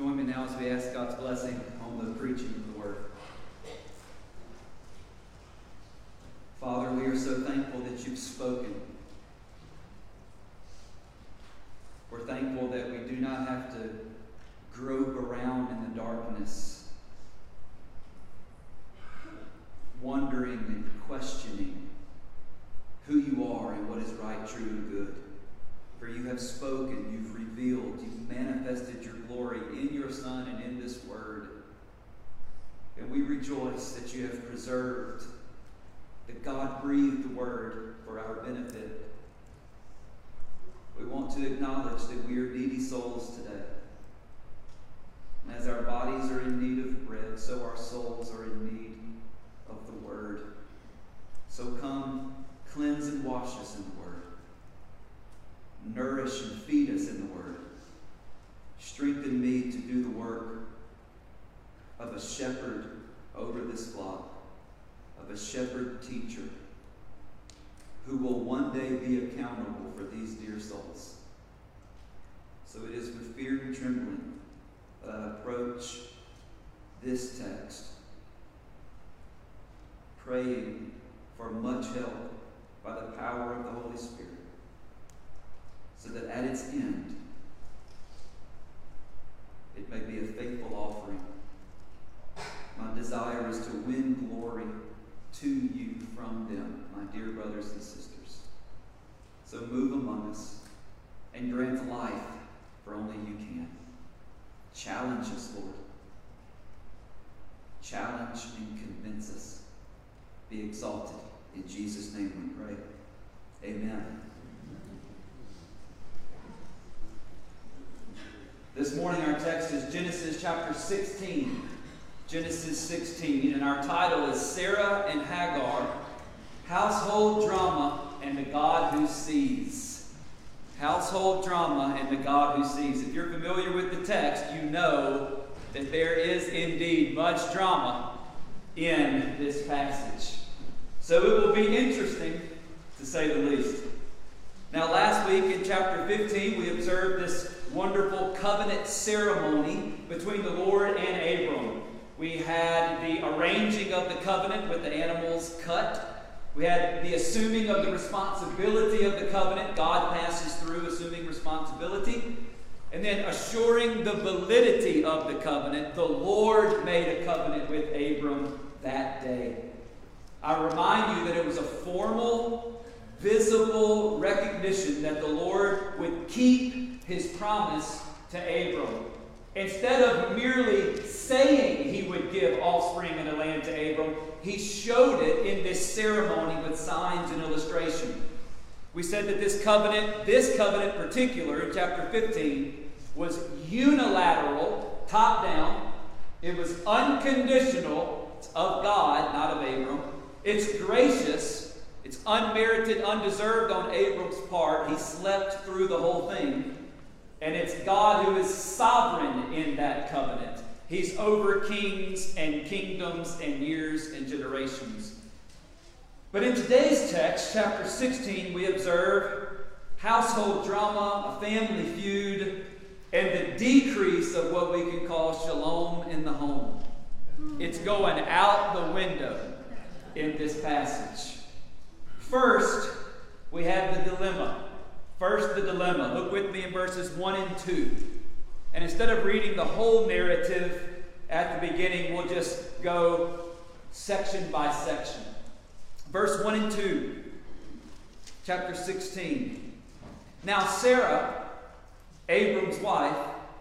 Join me now as we ask God's blessing on the preaching of the Word. Father, we are so thankful that you've spoken. We're thankful that we do not have to grope around in the darkness, wondering and questioning who you are and what is right, true, and good. For you have spoken, you've revealed, you've manifested your glory in your Son and in this Word. And we rejoice that you have preserved, that God breathed the Word for our benefit. We want to acknowledge that we are needy souls today. And as our bodies are in need of bread, so our souls are in need of the Word. So come, cleanse and wash us in the Word. Nourish and feed us in the Word. Strengthen me to do the work of a shepherd over this flock, of a shepherd teacher who will one day be accountable for these dear souls. So it is with fear and trembling that I approach this text, praying for much help by the power of the Holy Spirit, so that at its end, it may be a faithful offering. My desire is to win glory to you from them, my dear brothers and sisters. So move among us and grant life, for only you can. Challenge us, Lord. Challenge and convince us. Be exalted. In Jesus' name we pray. Amen. This morning our text is Genesis chapter 16. Genesis 16. And our title is Sarah and Hagar, Household Drama and the God Who Sees. Household drama and the God Who Sees. If you're familiar with the text, you know that there is indeed much drama in this passage. So it will be interesting, to say the least. Now, last week in chapter 15, we observed this wonderful covenant ceremony between the Lord and Abram. We had the arranging of the covenant with the animals cut. We had the assuming of the responsibility of the covenant. God passes through assuming responsibility. And then assuring the validity of the covenant. The Lord made a covenant with Abram that day. I remind you that it was a formal, visible recognition that the Lord would keep his promise to Abram. Instead of merely saying he would give offspring in the land to Abram, he showed it in this ceremony with signs and illustration. We said that this covenant particular, in chapter 15, was unilateral, top down. It was unconditional. It's of God, not of Abram. It's gracious. It's unmerited, undeserved on Abram's part. He slept through the whole thing. And it's God who is sovereign in that covenant. He's over kings and kingdoms and years and generations. But in today's text, chapter 16, we observe household drama, a family feud, and the decrease of what we can call shalom in the home. It's going out the window in this passage. First, we have the dilemma. First, the dilemma. Look with me in verses 1 and 2. And instead of reading the whole narrative at the beginning, we'll just go section by section. Verse 1 and 2, chapter 16. Now Sarah, Abram's wife,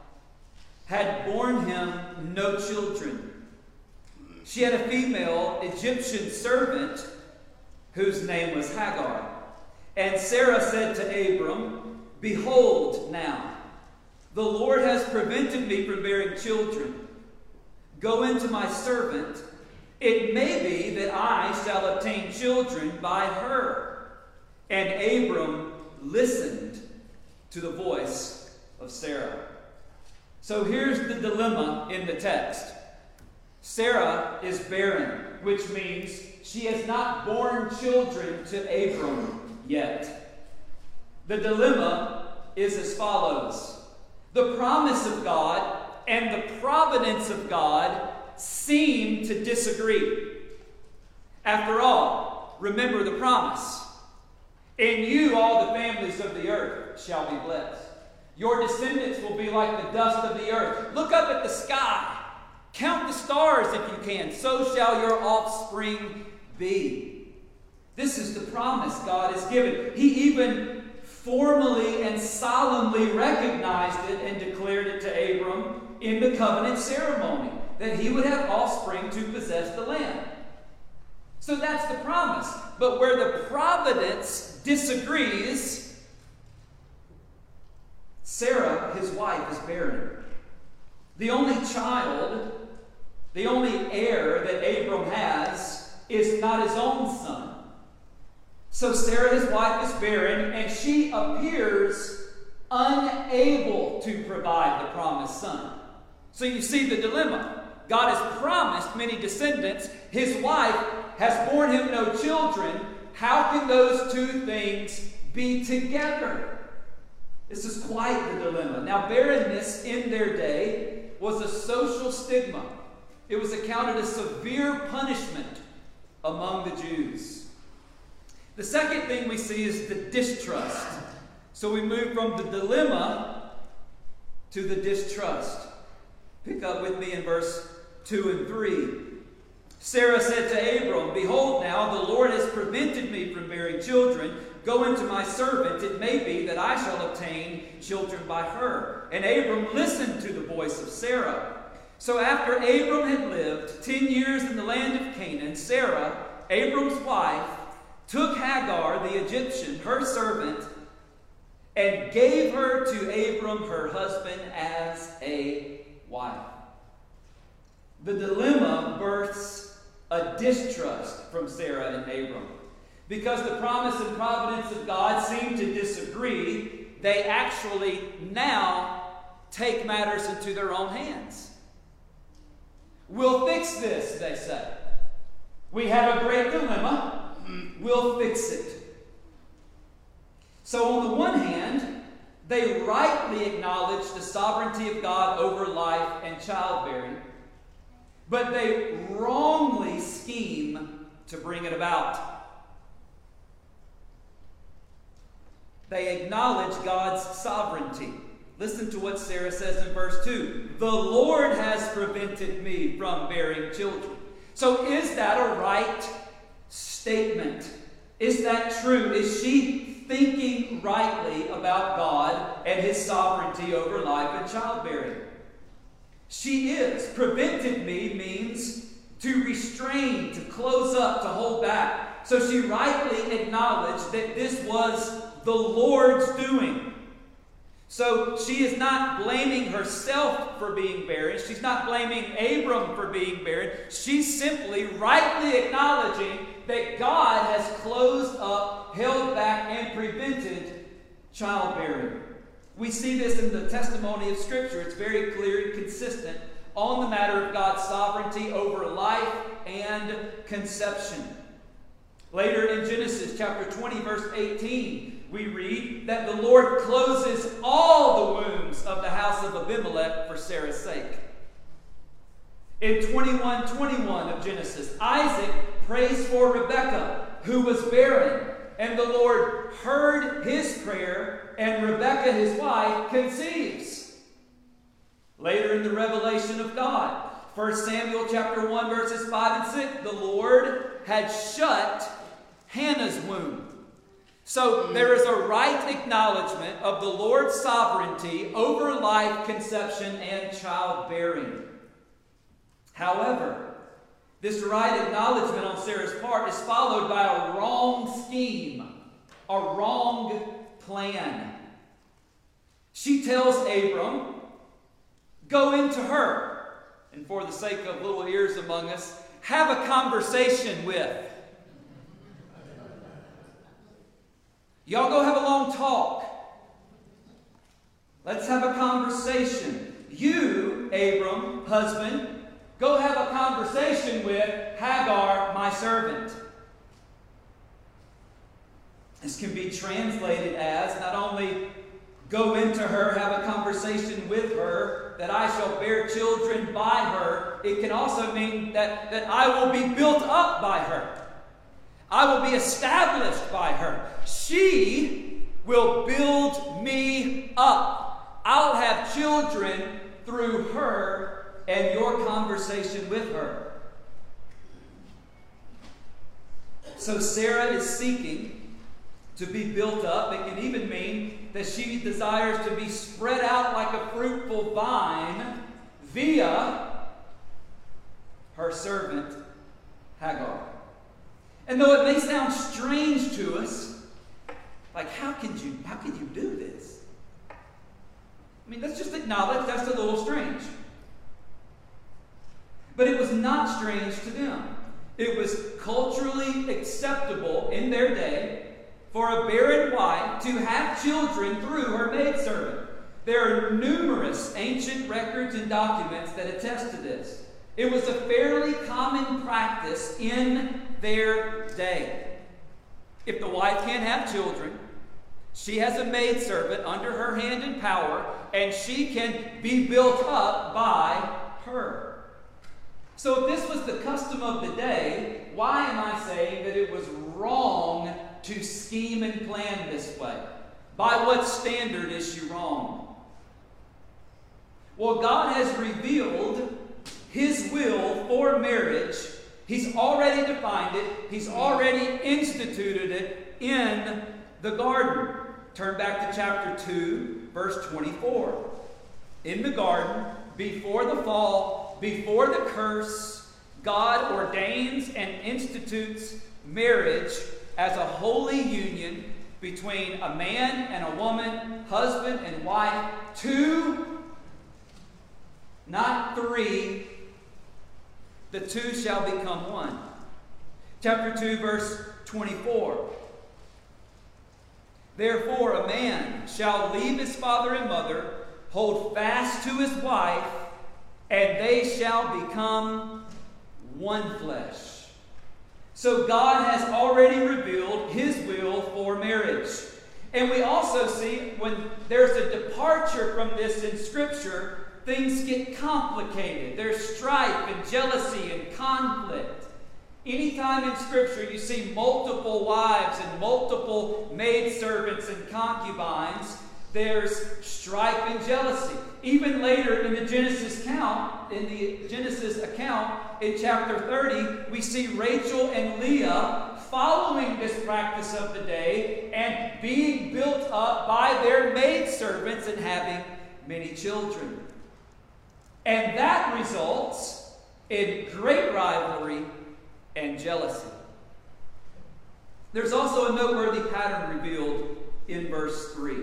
had borne him no children. She had a female Egyptian servant whose name was Hagar. And Sarah said to Abram, "Behold now, the Lord has prevented me from bearing children. Go into my servant. It may be that I shall obtain children by her." And Abram listened to the voice of Sarah. So here's the dilemma in the text. Sarah is barren, which means she has not borne children to Abram yet. The dilemma is as follows. The promise of God and the providence of God seem to disagree. After all, remember the promise. In you all the families of the earth shall be blessed. Your descendants will be like the dust of the earth. Look up at the sky. Count the stars if you can. So shall your offspring be. This is the promise God has given. He even formally and solemnly recognized it and declared it to Abram in the covenant ceremony, that he would have offspring to possess the land. So that's the promise. But where the providence disagrees, Sarah, his wife, is barren. The only child, the only heir that Abram has is not his own son. So Sarah, his wife, is barren, and she appears unable to provide the promised son. So you see the dilemma. God has promised many descendants. His wife has borne him no children. How can those two things be together? This is quite the dilemma. Now, barrenness in their day was a social stigma. It was accounted a severe punishment among the Jews. The second thing we see is the distrust. So we move from the dilemma to the distrust. Pick up with me in verse 2 and 3. Sarah said to Abram, "Behold now, the Lord has prevented me from bearing children. Go into my servant. It may be that I shall obtain children by her." And Abram listened to the voice of Sarah. So after Abram had lived 10 years in the land of Canaan, Sarah, Abram's wife, took Hagar, the Egyptian, her servant, and gave her to Abram, her husband, as a wife. The dilemma births a distrust from Sarah and Abram. Because the promise and providence of God seem to disagree, they actually now take matters into their own hands. We'll fix this, they say. We have a great dilemma. We'll fix it. So on the one hand, they rightly acknowledge the sovereignty of God over life and childbearing, but they wrongly scheme to bring it about. They acknowledge God's sovereignty. Listen to what Sarah says in verse 2. "The Lord has prevented me from bearing children." So is that a right statement? Is that true? Is she thinking rightly about God and his sovereignty over life and childbearing? She is. Prevented me means to restrain, to close up, to hold back. So she rightly acknowledged that this was the Lord's doing. So she is not blaming herself for being barren. She's not blaming Abram for being barren. She's simply rightly acknowledging that God has closed up, held back, and prevented childbearing. We see this in the testimony of Scripture. It's very clear and consistent on the matter of God's sovereignty over life and conception. Later in Genesis chapter 20, verse 18, we read that the Lord closes all the wombs of the house of Abimelech for Sarah's sake. In 21:21 of Genesis, Isaac prays for Rebekah, who was barren, and the Lord heard his prayer, and Rebekah, his wife, conceives. Later in the revelation of God, 1 Samuel chapter 1, verses 5 and 6, the Lord had shut Hannah's womb. So there is a right acknowledgement of the Lord's sovereignty over life, conception, and childbearing. However, this right acknowledgement on Sarah's part is followed by a wrong scheme, a wrong plan. She tells Abram, "Go into her," and for the sake of little ears among us, have a conversation with. Y'all go have a long talk. Let's have a conversation. You, Abram, husband, go have a conversation with Hagar, my servant. This can be translated as not only go into her, have a conversation with her, that I shall bear children by her. It can also mean that I will be built up by her. I will be established by her. She will build me up. I'll have children through her and your conversation with her. So Sarah is seeking to be built up. It can even mean that she desires to be spread out like a fruitful vine via her servant Hagar. And though it may sound strange to us, like how could you do this? I mean, let's just acknowledge that's a little strange. But it was not strange to them. It was culturally acceptable in their day for a barren wife to have children through her maidservant. There are numerous ancient records and documents that attest to this. It was a fairly common practice in their day. If the wife can't have children, she has a maidservant under her hand and power, and she can be built up by her. So if this was the custom of the day, why am I saying that it was wrong to scheme and plan this way? By what standard is she wrong? Well, God has revealed His will for marriage. He's already defined it. He's already instituted it in the garden. Turn back to chapter 2, verse 24. In the garden, before the fall, before the curse, God ordains and institutes marriage as a holy union between a man and a woman, husband and wife, two, not three. The two shall become one. Chapter 2, verse 24. Therefore a man shall leave his father and mother, hold fast to his wife, and they shall become one flesh. So God has already revealed His will for marriage. And we also see when there's a departure from this in Scripture, things get complicated. There's strife and jealousy and conflict. Anytime in Scripture you see multiple wives and multiple maidservants and concubines, there's strife and jealousy. Even later in the Genesis account, in chapter 30, we see Rachel and Leah following this practice of the day and being built up by their maidservants and having many children. And that results in great rivalry and jealousy. There's also a noteworthy pattern revealed in verse 3.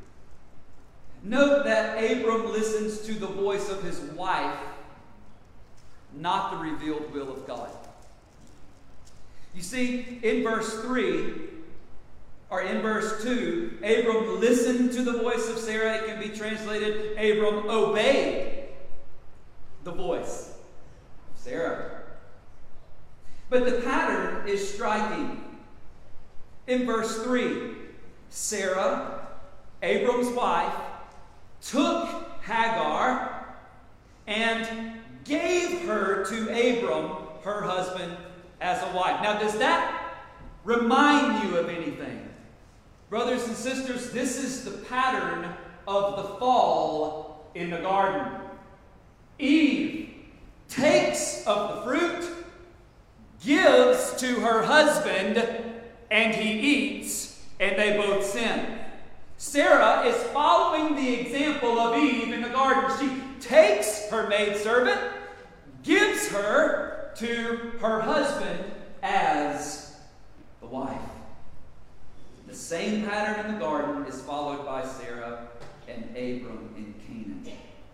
Note that Abram listens to the voice of his wife, not the revealed will of God. You see, in verse 3, or in verse 2, Abram listened to the voice of Sarah. It can be translated, Abram obeyed the voice of Sarah. But the pattern is striking. In verse 3, Sarah, Abram's wife, took Hagar and gave her to Abram, her husband, as a wife. Now, does that remind you of anything? Brothers and sisters, this is the pattern of the fall in the garden. Eve takes of the fruit, gives to her husband, and he eats, and they both sin. Sarah is following the example of Eve in the garden. She takes her maidservant, gives her to her husband as the wife. The same pattern in the garden is followed by Sarah and Abram in Canaan.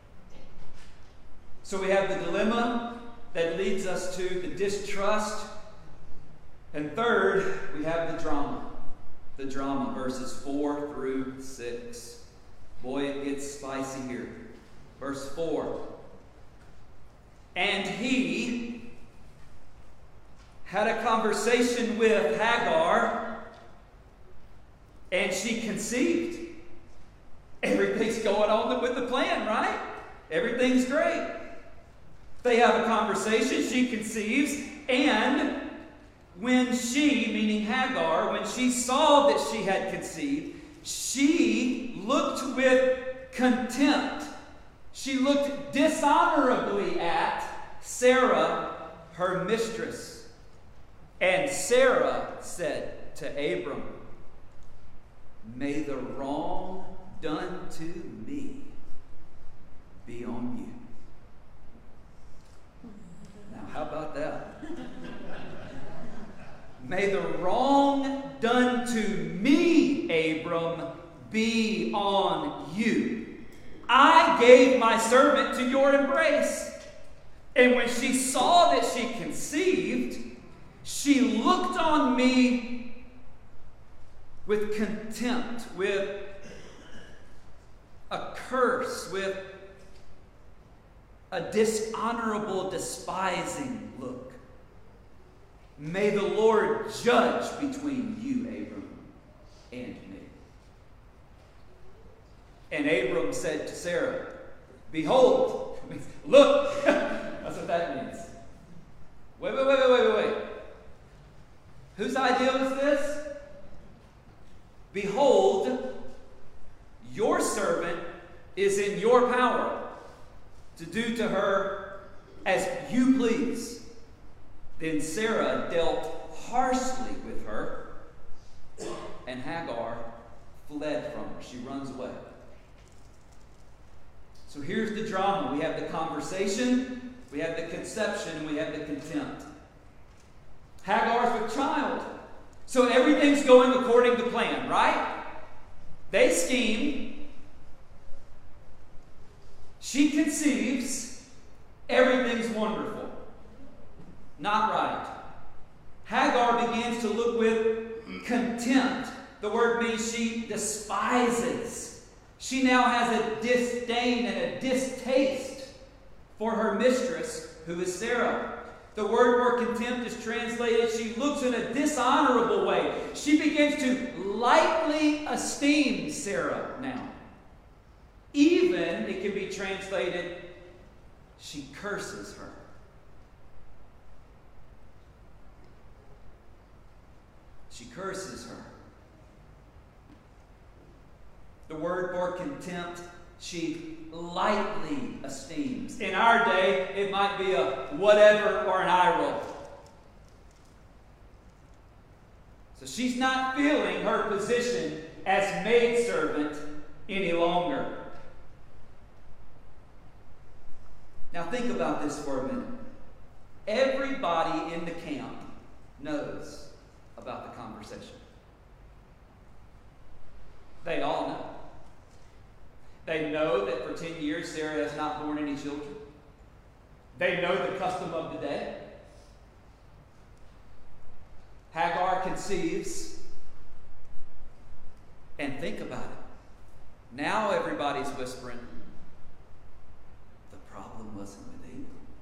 So we have the dilemma that leads us to the distrust. And third, we have the drama. The drama, verses 4 through 6. Boy, it gets spicy here. Verse 4. And he had a conversation with Hagar, and she conceived. Everything's going on with the plan, right? Everything's great. They have a conversation. She conceives. And when she, meaning Hagar, when she saw that she had conceived, she looked with contempt. She looked dishonorably at Sarah, her mistress. And Sarah said to Abram, "May the wrong done to me be on you." Now, how about that? May the wrong done to me, Abram, be on you. I gave my servant to your embrace. And when she saw that she conceived, she looked on me with contempt, with a curse, with a dishonorable, despising look. May the Lord judge between you, Abram, and me. And Abram said to Sarah, "Behold," look, that's what that means. Wait. Whose idea was this? "Behold, your servant is in your power to do to her as you please." Then Sarah dealt harshly with her, and Hagar fled from her. She runs away. So here's the drama. We have the conversation, we have the conception, and we have the contempt. Hagar's with child. So everything's going according to plan, right? They scheme. She conceives. Everything's wonderful. Not right. Hagar begins to look with contempt. The word means she despises. She now has a disdain and a distaste for her mistress, who is Sarah. The word for contempt is translated, she looks in a dishonorable way. She begins to lightly esteem Sarah now. Even, it can be translated, she curses her. She curses her. The word for contempt, she lightly esteems. In our day, it might be a whatever or an eye roll. So she's not feeling her position as maidservant any longer. Now think about this for a minute. Everybody in the camp knows about the conversation. They all know. They know that for 10 years Sarah has not borne any children. They know the custom of the day. Hagar conceives. And think about it. Now everybody's whispering, the problem wasn't with Abram.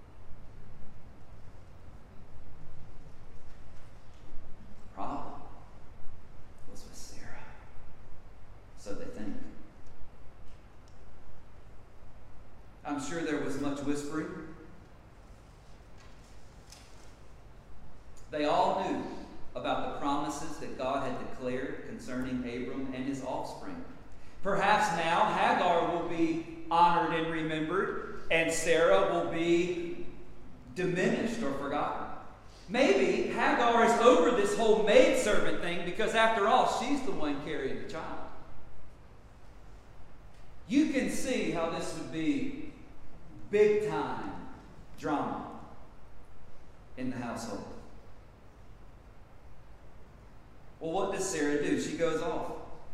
The problem was with Sarah. So they think. I'm sure there was much whispering. They all knew about the promises that God had declared concerning Abram and his offspring. Perhaps now Hagar will be honored and remembered, and Sarah will be diminished or forgotten. Maybe Hagar is over this whole maidservant thing because, after all, she's the one carrying the child. You can see how this would be big time drama in the household. Well, what does Sarah do? She goes off.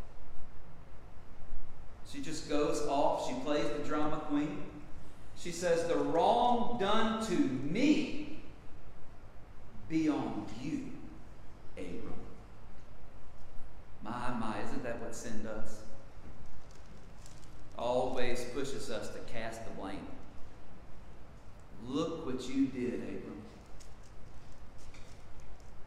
She just goes off. She plays the drama queen. She says, the wrong done to me be on you, Abram. My, isn't that what sin does? Always pushes us to cast the blame. Look what you did, Abram.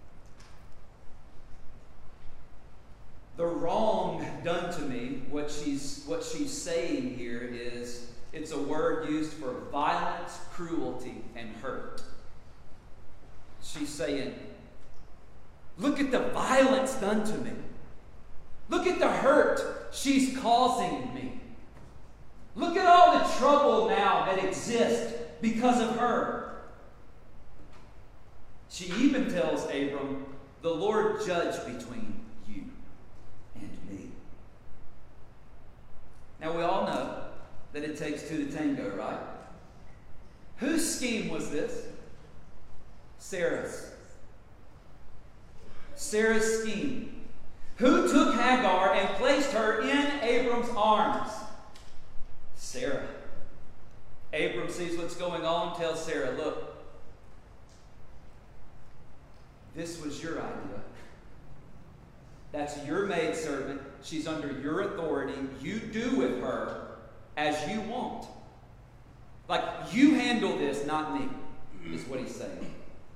The wrong done to me, what she's what she's saying here is, it's a word used for violence, cruelty, and hurt. She's saying, look at the violence done to me. Look at the hurt she's causing me. Look at all the trouble now that exists because of her. She even tells Abram, the Lord judge between you and me. Now we all know that it takes two to tango, right? Whose scheme was this? Sarah's. Sarah's scheme. Who took Hagar and placed her in Abram's arms? Sarah. Abram sees what's going on, tells Sarah, look, this was your idea. That's your maidservant. She's under your authority. You do with her as you want. Like, you handle this, not me, is what he's saying.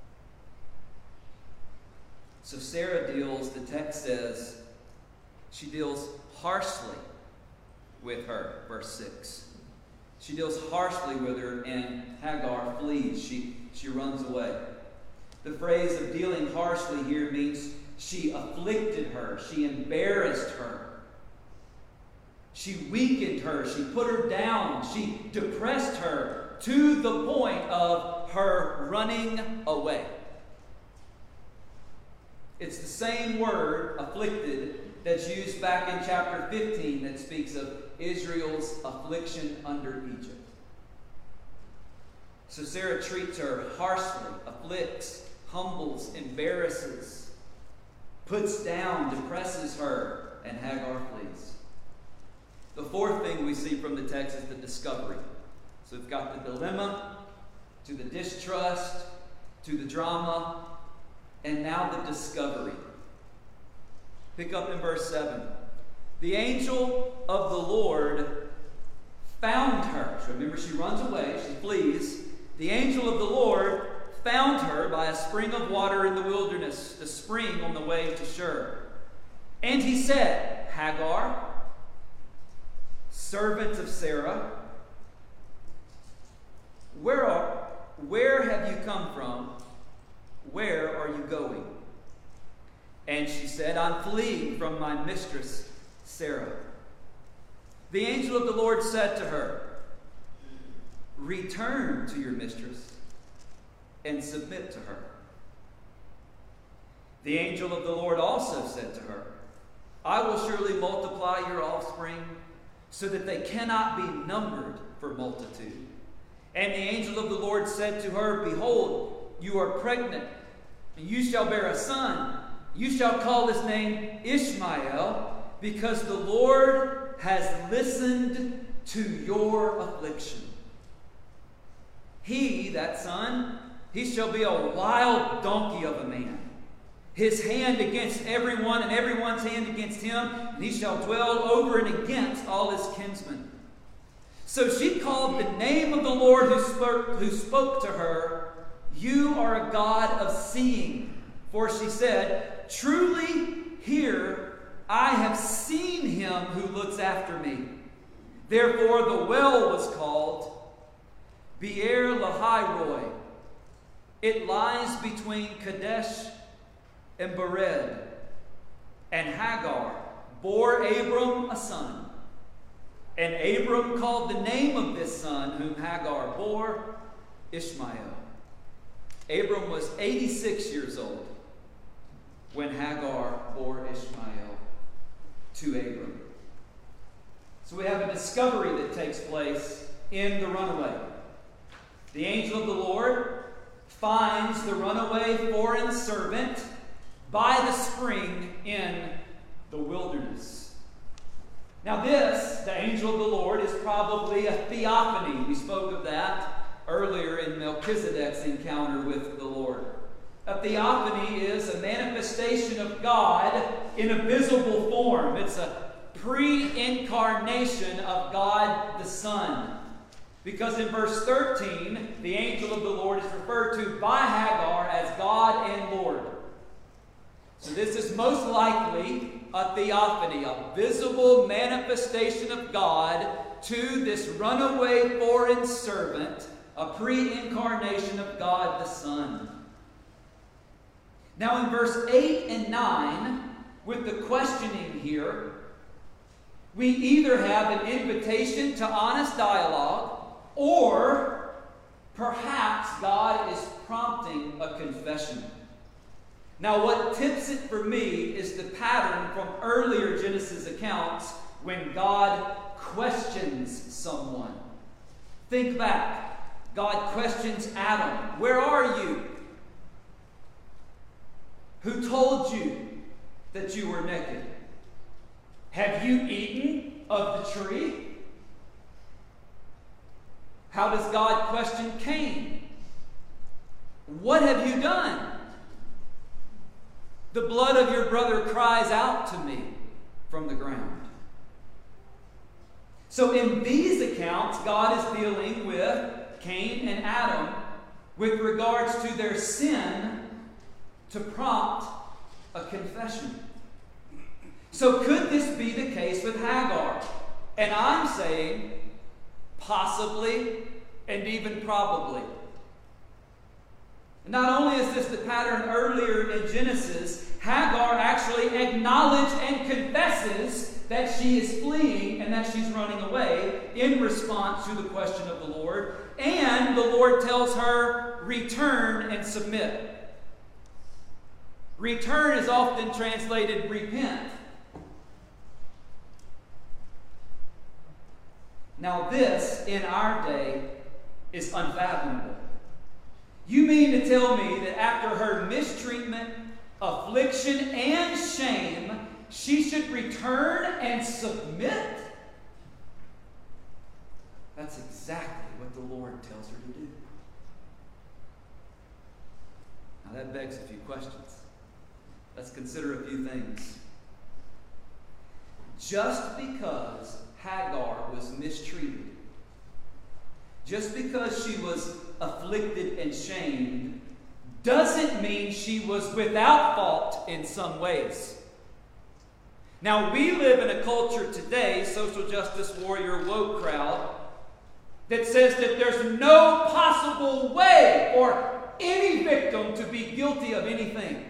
So Sarah deals, the text says, she deals harshly with her, verse 6. She deals harshly with her, and Hagar flees. She runs away. The phrase of dealing harshly here means she afflicted her. She embarrassed her. She weakened her. She put her down. She depressed her to the point of her running away. It's the same word, afflicted, that's used back in chapter 15 that speaks of Israel's affliction under Egypt. So Sarah treats her harshly, afflicts, humbles, embarrasses, puts down, depresses her, and Hagar flees. The fourth thing we see from the text is the discovery. So we've got the dilemma, to the distrust, to the drama, and now the discovery. Pick up in verse 7. The angel of the Lord found her. So remember, she runs away, she flees. The angel of the Lord found her by a spring of water in the wilderness, the spring on the way to Shur. And he said, Hagar, servant of Sarah, where have you come from? Where are you going? And she said, I'm fleeing from my mistress, Sarah. The angel of the Lord said to her, return to your mistress and submit to her. The angel of the Lord also said to her, I will surely multiply your offspring so that they cannot be numbered for multitude. And the angel of the Lord said to her, behold, you are pregnant, and you shall bear a son. You shall call his name Ishmael, because the Lord has listened to your affliction. He, that son, he shall be a wild donkey of a man, his hand against everyone, and everyone's hand against him, and he shall dwell over and against all his kinsmen. So she called the name of the Lord who spoke to her, you are a God of seeing. For she said, truly here I have seen him who looks after me. Therefore the well was called Beer Lahai-roi. It lies between Kadesh and Bered. And Hagar bore Abram a son. And Abram called the name of this son whom Hagar bore Ishmael. Abram was 86 years old when Hagar bore Ishmael to Abram. So we have a discovery that takes place in the runaway. The angel of the Lord finds the runaway foreign servant by the spring in the wilderness. Now this, the angel of the Lord, is probably a theophany. We spoke of that earlier in Melchizedek's encounter with the Lord. A theophany is a manifestation of God in a visible form. It's a pre-incarnation of God the Son. Because in verse 13, the angel of the Lord is referred to by Hagar as God and Lord. So this is most likely a theophany, a visible manifestation of God to this runaway foreign servant, a pre-incarnation of God the Son. Now in verse 8 and 9, with the questioning here, we either have an invitation to honest dialogue, or perhaps God is prompting a confession. Now what tips it for me is the pattern from earlier Genesis accounts when God questions someone. Think back. God questions Adam. Where are you? Who told you that you were naked? Have you eaten of the tree? How does God question Cain? What have you done? The blood of your brother cries out to me from the ground. So in these accounts, God is dealing with Cain and Adam with regards to their sin to prompt a confession. So could this be the case with Hagar? And I'm saying possibly and even probably. Not only is this the pattern earlier in Genesis, Hagar actually acknowledges and confesses that she is fleeing and that she's running away in response to the question of the Lord. And the Lord tells her, return and submit. Return is often translated repent. Now this, in our day, is unfathomable. You mean to tell me that after her mistreatment, affliction, and shame, she should return and submit? That's exactly what the Lord tells her to do. Now that begs a few questions. Let's consider a few things. Just because Hagar was mistreated, just because she was afflicted and shamed, doesn't mean she was without fault in some ways. Now, we live in a culture today, social justice warrior woke crowd, that says that there's no possible way for any victim to be guilty of anything.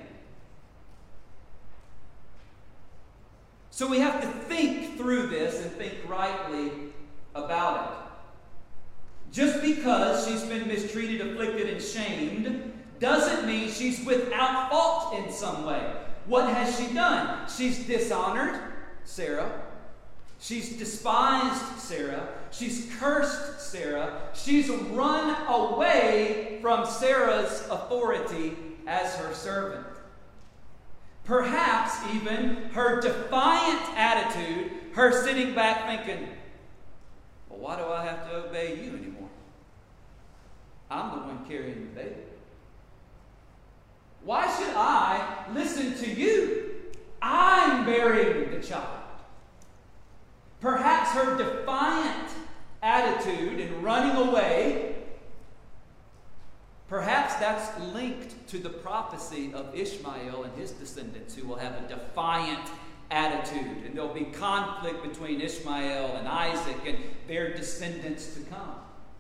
So we have to think through this and think rightly about it. Just because she's been mistreated, afflicted, and shamed doesn't mean she's without fault in some way. What has she done? She's dishonored Sarah. She's despised Sarah. She's cursed Sarah. She's run away from Sarah's authority as her servant. Perhaps even her defiant attitude, her sitting back thinking, well, why do I have to obey you anymore? I'm the one carrying the baby. Why should I listen to you? I'm bearing the child. Perhaps her defiant attitude in running away, perhaps that's linked to the prophecy of Ishmael and his descendants who will have a defiant attitude. And there'll be conflict between Ishmael and Isaac and their descendants to come.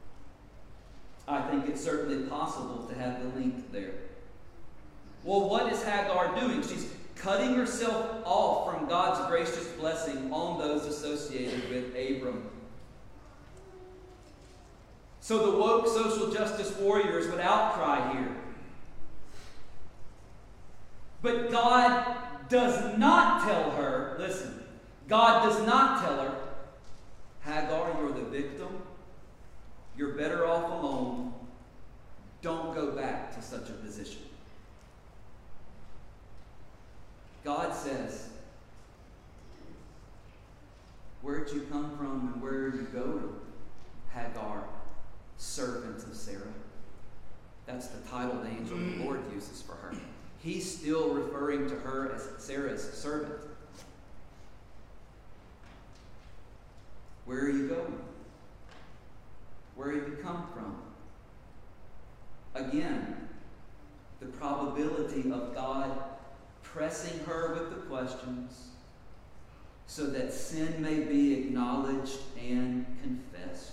I think it's certainly possible to have the link there. Well, what is Hagar doing? She's cutting herself off from God's gracious blessing on those associated with Abram. So the woke social justice warriors would outcry here. But God does not tell her, listen, God does not tell her, Hagar, you're the victim. You're better off alone. Don't go back to such a position. God says, where'd you come from and where did you go to? Hagar, servant of Sarah. That's the title the angel of the Lord uses for her. He's still referring to her as Sarah's servant. Where are you going? Where have you come from? Again, the probability of God pressing her with the questions, so that sin may be acknowledged and confessed.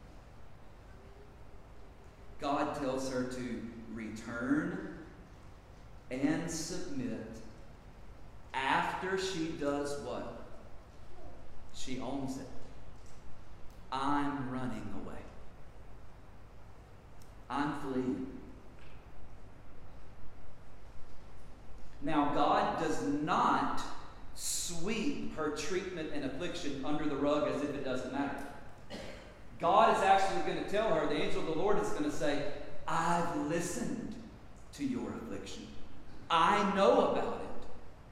God tells her to return and submit after she does what? She owns it. I'm running away. I'm fleeing. Now, God does not sweep her treatment and affliction under the rug as if it doesn't matter. God is actually going to tell her, the angel of the Lord is going to say, I've listened to your affliction. I know about it.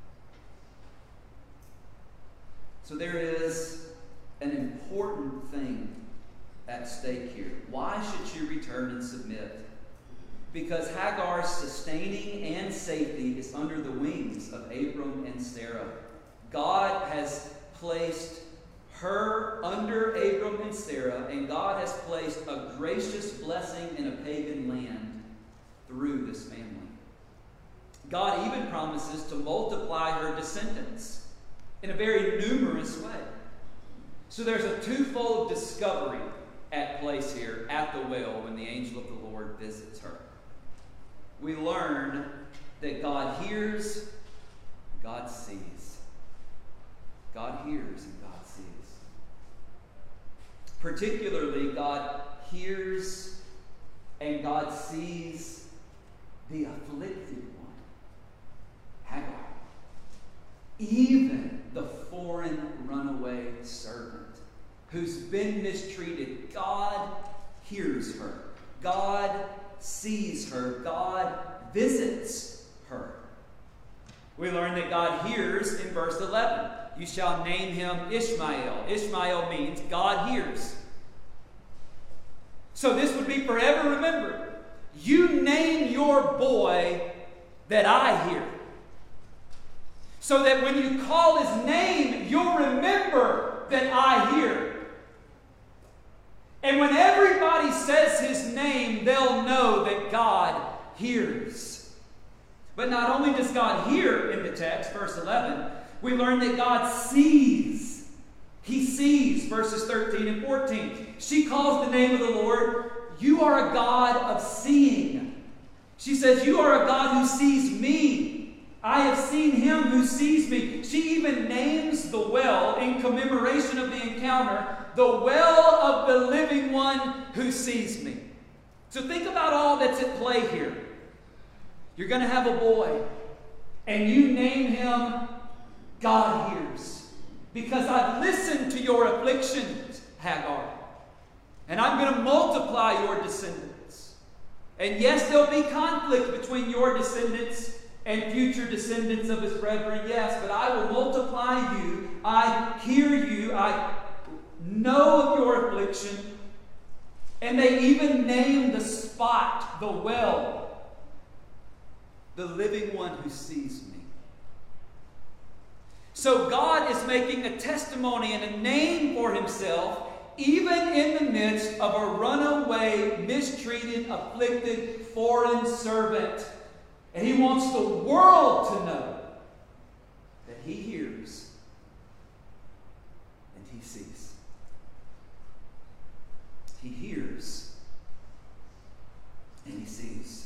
So there is an important thing at stake here. Why should she return and submit? Because Hagar's sustaining and safety is under the wings of Abram and Sarah. God has placed her under Abram and Sarah, and God has placed a gracious blessing in a pagan land through this family. God even promises to multiply her descendants in a very numerous way. So there's a twofold discovery at place here at the well when the angel of the Lord visits her. We learn that God hears, God sees. God hears and God sees. Particularly, God hears and God sees the afflicted one, Hagar. Even the foreign runaway servant who's been mistreated, God hears her. God sees her. God visits her. We learn that God hears in verse 11. You shall name him Ishmael. Ishmael means God hears. So this would be forever remembered. You name your boy that I hear. So that when you call his name, you'll remember that I hear. And when everybody says his name, they'll know that God hears. But not only does God hear in the text, verse 11, we learn that God sees. He sees, verses 13 and 14. She calls the name of the Lord, you are a God of seeing. She says, you are a God who sees me. I have seen him who sees me. She even names the well in commemoration of the encounter, the well of the living one who sees me. So think about all that's at play here. You're going to have a boy, and you name him God hears. Because I've listened to your afflictions, Hagar. And I'm going to multiply your descendants. And yes, there'll be conflict between your descendants and future descendants of his brethren, yes, but I will multiply you. I hear you. I know of your affliction. And they even name the spot, the well, the living one who sees me. So God is making a testimony and a name for himself, even in the midst of a runaway, mistreated, afflicted, foreign servant. And he wants the world to know that he hears and he sees. He hears and he sees.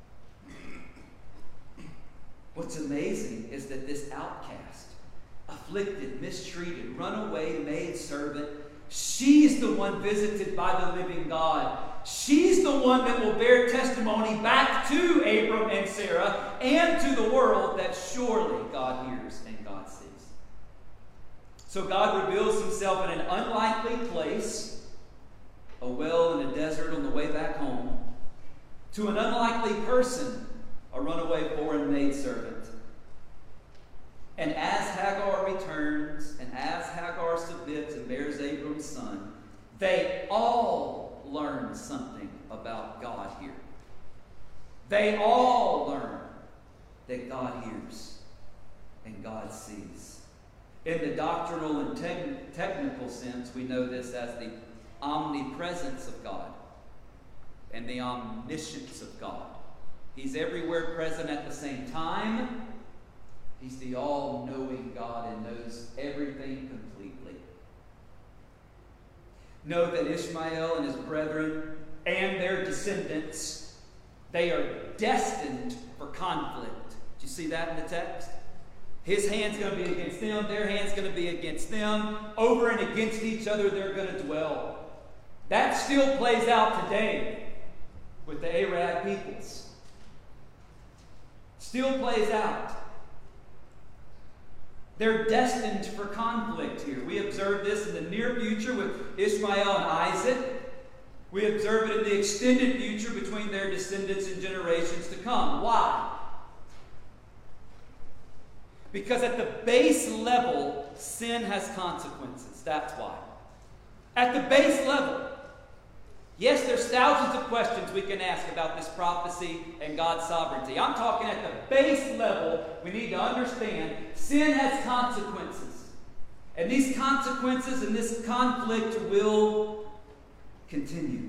What's amazing is that this outcast, afflicted, mistreated, runaway maidservant, she's the one visited by the living God. She's the one that will bear testimony back to Abram and Sarah and to the world that surely God hears and God sees. So God reveals himself in an unlikely place, a well in a desert on the way back home, to an unlikely person, a runaway foreign maidservant. And as Hagar returns, and as Hagar submits and bears Abram's son, they all learn something about God here. They all learn that God hears and God sees. In the doctrinal and technical sense, we know this as the omnipresence of God and the omniscience of God. He's everywhere present at the same time. He's the all-knowing God and knows everything completely. Know that Ishmael and his brethren and their descendants, they are destined for conflict. Do you see that in the text? His hand's going to be against them. Their hand's going to be against them. Over and against each other, they're going to dwell. That still plays out today with the Arab peoples. Still plays out. They're destined for conflict here. We observe this in the near future with Ishmael and Isaac. We observe it in the extended future between their descendants in generations to come. Why? Because at the base level, sin has consequences. That's why. At the base level. Yes, there's thousands of questions we can ask about this prophecy and God's sovereignty. I'm talking at the base level. We need to understand sin has consequences. And these consequences and this conflict will continue.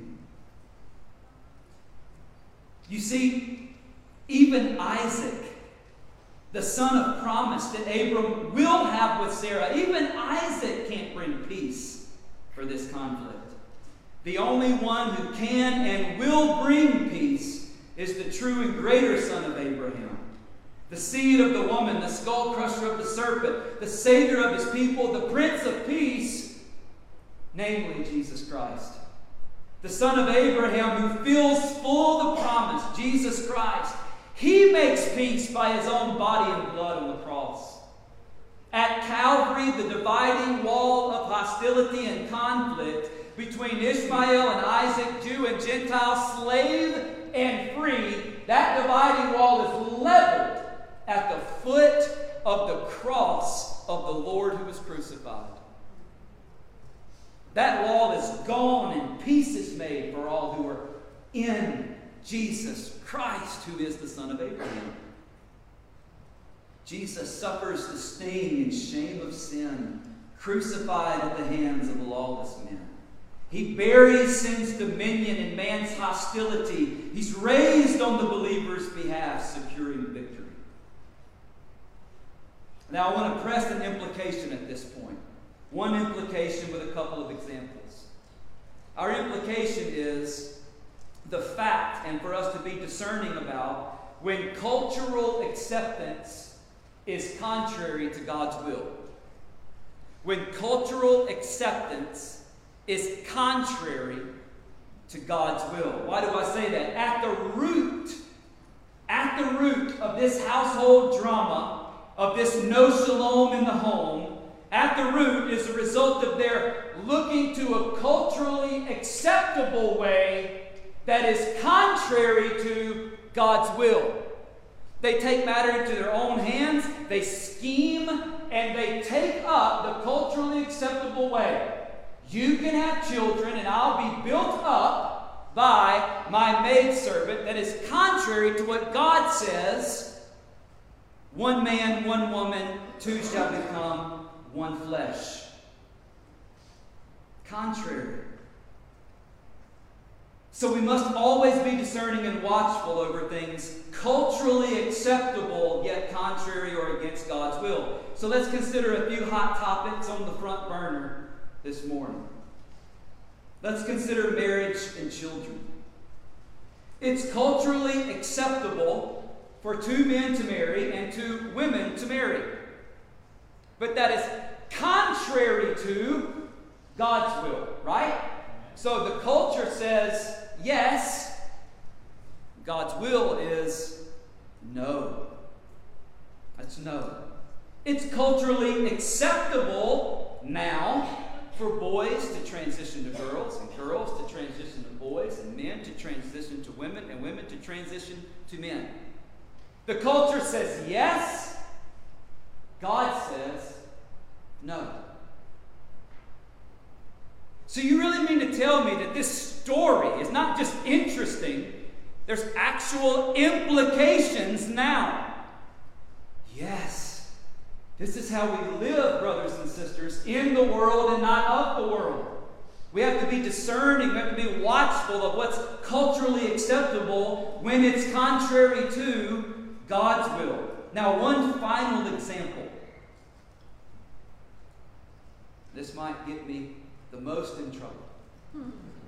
You see, even Isaac, the son of promise that Abram will have with Sarah, even Isaac can't bring peace for this conflict. The only one who can and will bring peace is the true and greater son of Abraham, the seed of the woman, the skull crusher of the serpent, the Savior of his people, the Prince of Peace, namely Jesus Christ. The son of Abraham who fills full the promise, Jesus Christ. He makes peace by his own body and blood on the cross. At Calvary, the dividing wall of hostility and conflict between Ishmael and Isaac, Jew and Gentile, slave and free, that dividing wall is leveled at the foot of the cross of the Lord who was crucified. That wall is gone and peace is made for all who are in Jesus Christ, who is the Son of Abraham. Jesus suffers the sting and shame of sin, crucified at the hands of lawless men. He buries sin's dominion in man's hostility. He's raised on the believer's behalf, securing victory. Now I want to press an implication at this point. One implication with a couple of examples. Our implication is the fact, and for us to be discerning about, when cultural acceptance is contrary to God's will. When cultural acceptance is contrary to God's will. Why do I say that? At the root of this household drama, of this no shalom in the home, at the root is the result of their looking to a culturally acceptable way that is contrary to God's will. They take matter into their own hands, they scheme, and they take up the culturally acceptable way. You can have children, and I'll be built up by my maidservant. That is contrary to what God says. One man, one woman, two shall become one flesh. Contrary. So we must always be discerning and watchful over things culturally acceptable, yet contrary or against God's will. So let's consider a few hot topics on the front burner this morning. Let's consider marriage and children. It's culturally acceptable for two men to marry and two women to marry. But that is contrary to God's will, right? So the culture says yes. God's will is no. That's no. It's culturally acceptable now for boys to transition to girls, and girls to transition to boys, and men to transition to women, and women to transition to men. The culture says yes. God says no. So you really mean to tell me that this story is not just interesting, there's actual implications now? Yes. This is how we live, brothers and sisters, in the world and not of the world. We have to be discerning, we have to be watchful of what's culturally acceptable when it's contrary to God's will. Now, one final example. This might get me the most in trouble.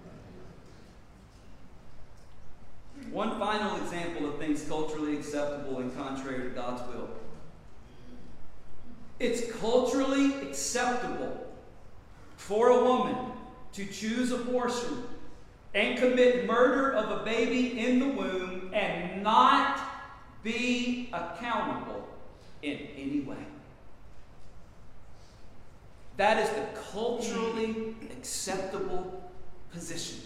One final example of things culturally acceptable and contrary to God's will. It's culturally acceptable for a woman to choose abortion and commit murder of a baby in the womb and not be accountable in any way. That is the culturally acceptable position.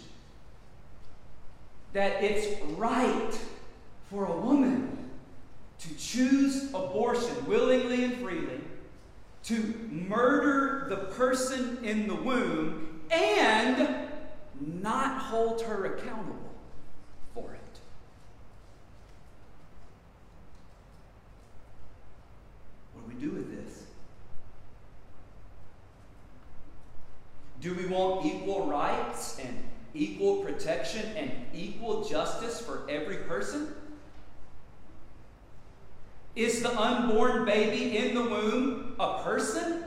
That it's right for a woman to choose abortion willingly and freely, to murder the person in the womb, and not hold her accountable for it. What do we do with this? Do we want equal rights and equal protection and equal justice for every person? Is the unborn baby in the womb a person?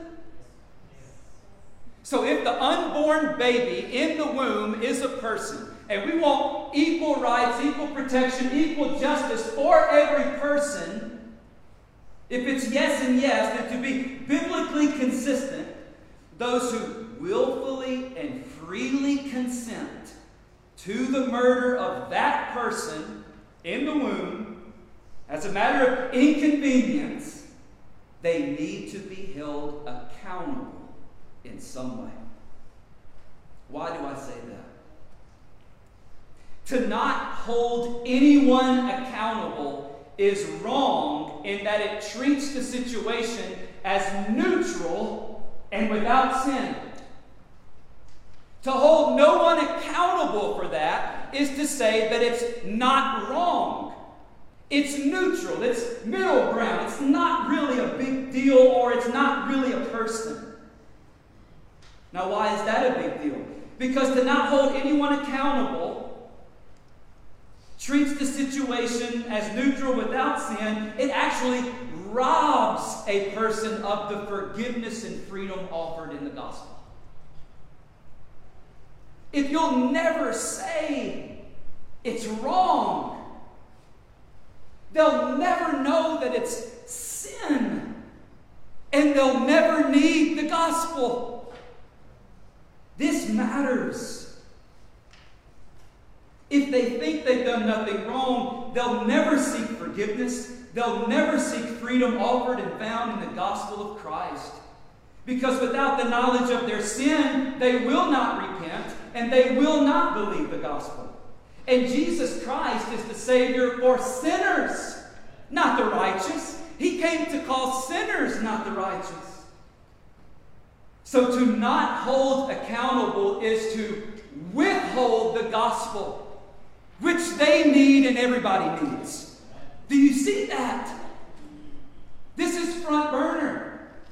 So if the unborn baby in the womb is a person, and we want equal rights, equal protection, equal justice for every person, if it's yes and yes, then to be biblically consistent, those who willfully and freely consent to the murder of that person in the womb, as a matter of inconvenience, they need to be held accountable in some way. Why do I say that? To not hold anyone accountable is wrong in that it treats the situation as neutral and without sin. To hold no one accountable for that is to say that it's not wrong. It's neutral. It's middle ground. It's not really a big deal, or it's not really a person. Now, why is that a big deal? Because to not hold anyone accountable treats the situation as neutral without sin. It actually robs a person of the forgiveness and freedom offered in the gospel. If you'll never say it's wrong, they'll never know that it's sin, and they'll never need the gospel. This matters. If they think they've done nothing wrong, they'll never seek forgiveness. They'll never seek freedom offered and found in the gospel of Christ. Because without the knowledge of their sin, they will not repent and they will not believe the gospel. And Jesus Christ is the Savior for sinners, not the righteous. He came to call sinners, not the righteous. So to not hold accountable is to withhold the gospel, which they need and everybody needs. Do you see that? This is front burner.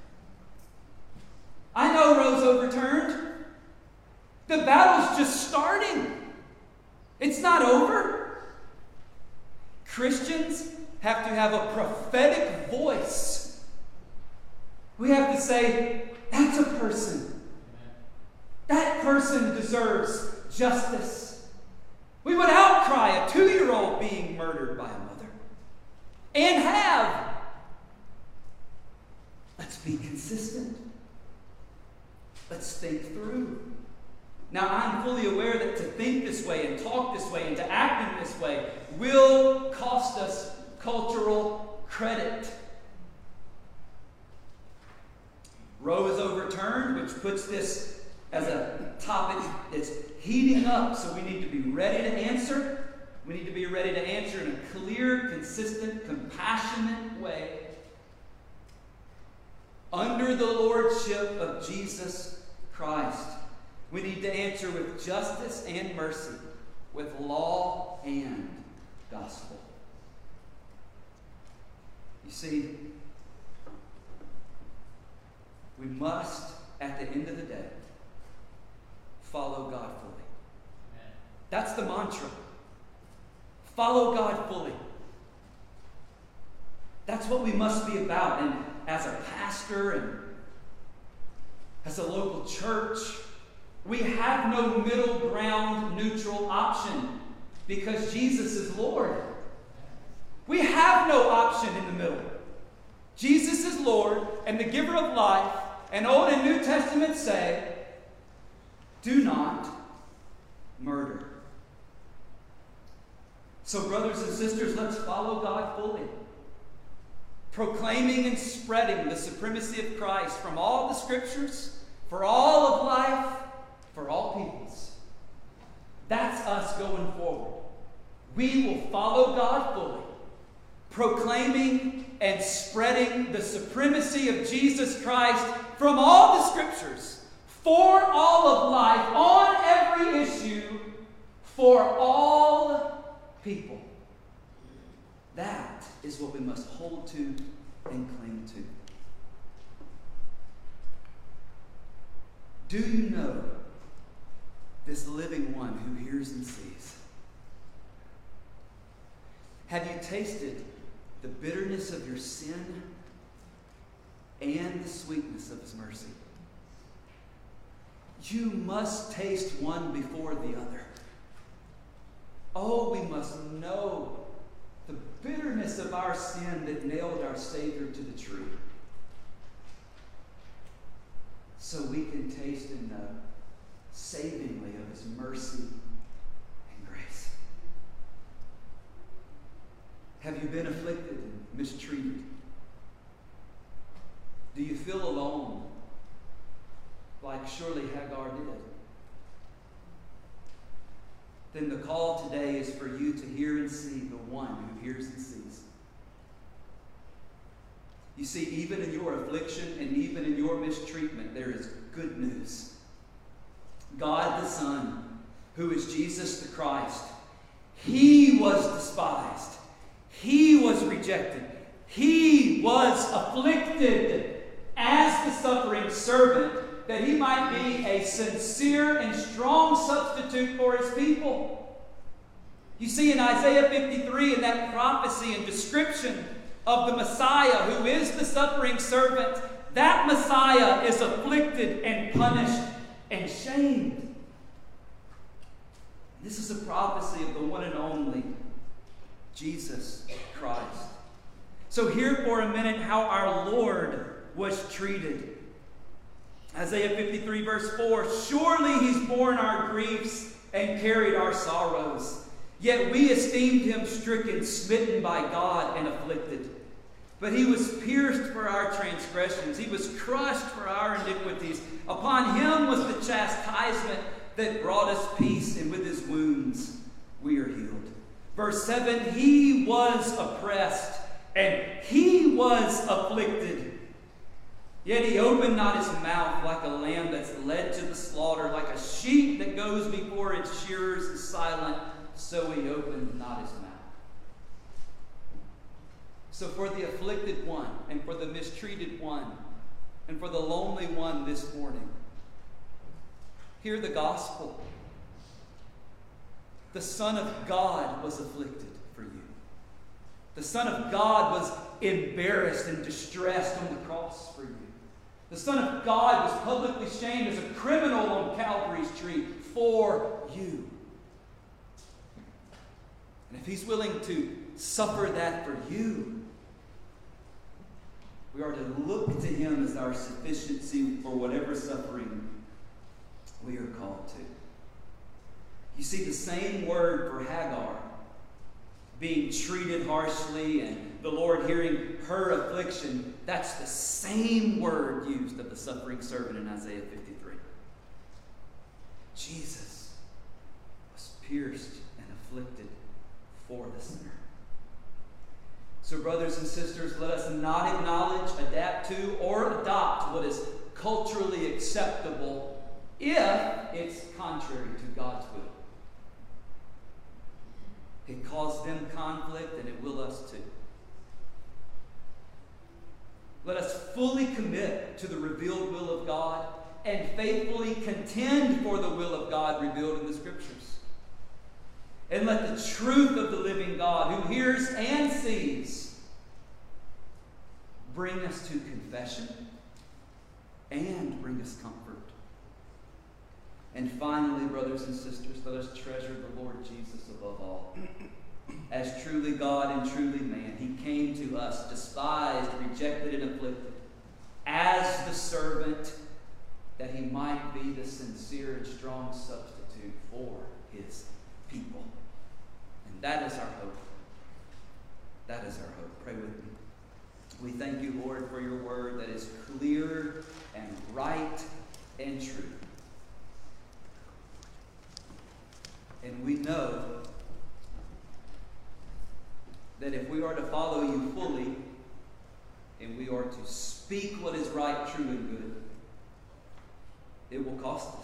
I know Roe's overturned. The battle's just starting. It's not over. Christians have to have a prophetic voice. We have to say, that's a person. That person deserves justice. We would outcry a 2-year-old being murdered by a mother. And have. Let's be consistent. Let's think through. Now, I'm fully aware that to think this way and talk this way and to act in this way will cost us cultural credit. Roe is overturned, which puts this as a topic that's heating up, so we need to be ready to answer. We need to be ready to answer in a clear, consistent, compassionate way under the lordship of Jesus Christ. We need to answer with justice and mercy, with law and gospel. You see, we must, at the end of the day, follow God fully. Amen. That's the mantra. Follow God fully. That's what we must be about. And as a pastor and as a local church, we have no middle ground, neutral option because Jesus is Lord. We have no option in the middle. Jesus is Lord and the giver of life, and Old and New Testament say, do not murder. So, brothers and sisters, let's follow God fully, proclaiming and spreading the supremacy of Christ from all the Scriptures, for all of life, for all peoples. That's us going forward. We will follow God fully, proclaiming and spreading the supremacy of Jesus Christ from all the Scriptures, for all of life, on every issue, for all people. That is what we must hold to and cling to. Do you know this living one who hears and sees? Have you tasted the bitterness of your sin and the sweetness of his mercy? You must taste one before the other. Oh, we must know the bitterness of our sin that nailed our Savior to the tree, so we can taste and know savingly of his mercy and grace. Have you been afflicted and mistreated? Do you feel alone, like surely Hagar did? Then the call today is for you to hear and see the one who hears and sees. You see, even in your affliction and even in your mistreatment, there is good news. God the Son, who is Jesus the Christ, he was despised. He was rejected. He was afflicted as the suffering servant, that he might be a sincere and strong substitute for his people. You see, in Isaiah 53, in that prophecy and description of the Messiah, who is the suffering servant, that Messiah is afflicted and punished and shamed. This is a prophecy of the one and only Jesus Christ. So hear for a minute how our Lord was treated. Isaiah 53 verse 4, surely he's borne our griefs and carried our sorrows. Yet we esteemed him stricken, smitten by God, and afflicted. But he was pierced for our transgressions. He was crushed for our iniquities. Upon him was the chastisement that brought us peace, and with his wounds we are healed. Verse 7, he was oppressed, and he was afflicted. Yet he opened not his mouth. Like a lamb that's led to the slaughter, like a sheep that goes before its shearers is silent, so he opened not his mouth. So for the afflicted one, and for the mistreated one, and for the lonely one this morning, hear the gospel. The Son of God was afflicted for you. The Son of God was embarrassed and distressed on the cross for you. The Son of God was publicly shamed as a criminal on Calvary's tree for you. And if he's willing to suffer that for you, we are to look to him as our sufficiency for whatever suffering we are called to. You see, the same word for Hagar being treated harshly and the Lord hearing her affliction, that's the same word used of the suffering servant in Isaiah 53. Jesus was pierced and afflicted for the sinner. So, brothers and sisters, let us not acknowledge, adapt to, or adopt what is culturally acceptable if it's contrary to God's will. It caused them conflict, and it will us too. Let us fully commit to the revealed will of God and faithfully contend for the will of God revealed in the Scriptures. And let the truth of the living God, who hears and sees, bring us to confession, and bring us comfort. And finally, brothers and sisters, let us treasure the Lord Jesus above all. As truly God and truly man, he came to us, despised, rejected, and afflicted, as the servant, that he might be the sincere and strong substitute for his people. And that is our hope. That is our hope. Pray with me. We thank you, Lord, for your word that is clear and right and true. And we know that if we are to follow you fully, and we are to speak what is right, true, and good, it will cost us.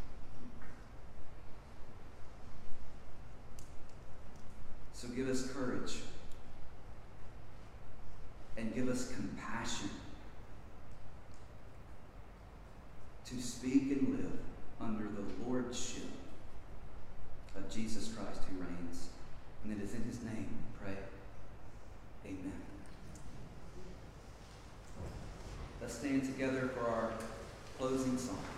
So give us courage and give us compassion to speak and live under the lordship of Jesus Christ who reigns. And it is in his name we pray. Amen. Let's stand together for our closing song.